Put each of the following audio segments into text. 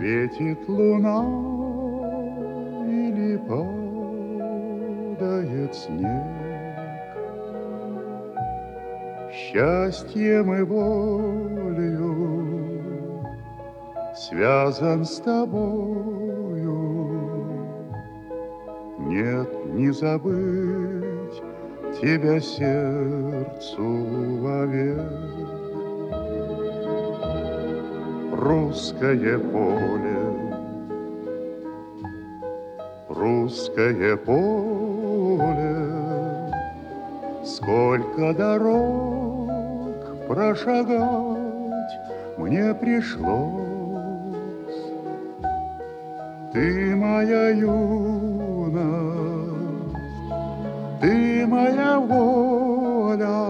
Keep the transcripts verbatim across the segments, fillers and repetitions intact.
Светит луна или падает снег, счастьем и болью связан с тобою. Нет, не забыть тебя сердцу вовек. Русское поле, русское поле, сколько дорог прошагать мне пришлось. Ты моя юность, ты моя воля,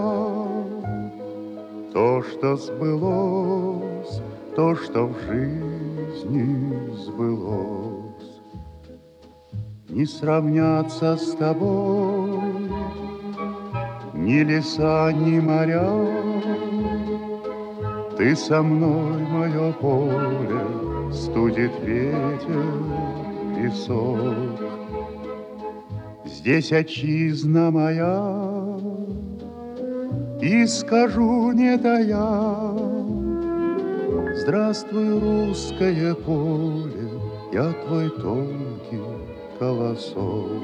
то, что сбылось, то, что в жизни сбылось. Не сравняться с тобой ни леса, ни моря. Ты со мной, мое поле, студит ветер, песок. Здесь отчизна моя, и скажу, не тая: здравствуй, русское поле, я твой тонкий колосок.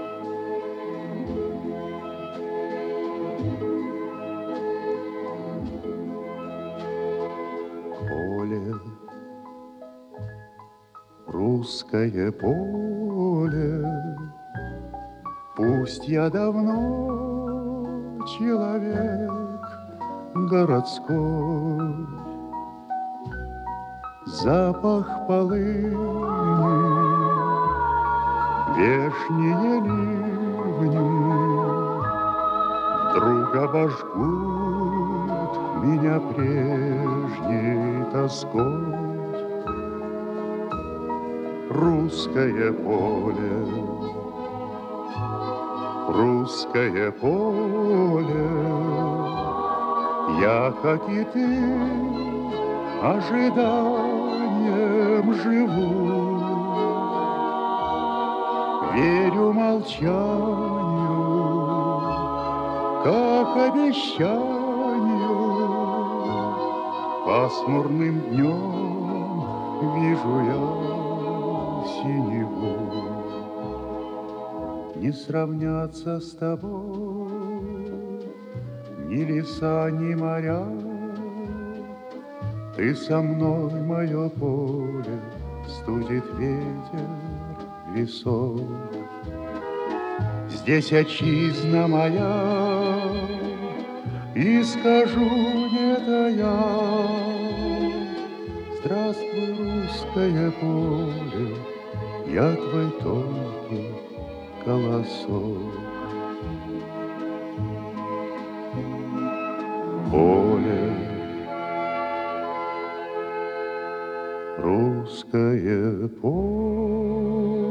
Поле, русское поле, пусть я давно человек городской, запах полыни, вешние ливни вдруг обожгут меня прежней тоской. Русское поле, русское поле, я, как и ты, ожиданием живу. Верю молчанию, как обещанию. Пасмурным днем вижу я синеву. Не сравняться с тобой ни леса, ни моря. Ты со мной, мое поле, студит ветер, лесок. Здесь отчизна моя, и скажу, не тая: здравствуй, русское поле, я твой тонкий колосок. Поле, русское поле.